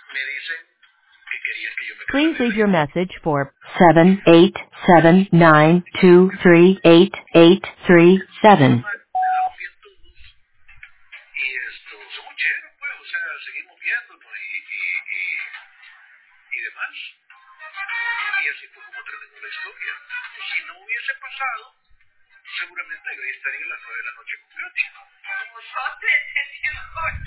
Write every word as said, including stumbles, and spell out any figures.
me dicen que querían que yo me Please casara. leave your message for seven eight seven nine two three eight eight three seven. Quedamos bien todos y esto, somos chéveres, pues, o sea, seguimos viéndonos y, y, y, y demás. Y así fue como terminó la historia. Si no hubiese pasado, seguramente debería estar en las nueve de la noche con Beauty. Como sos,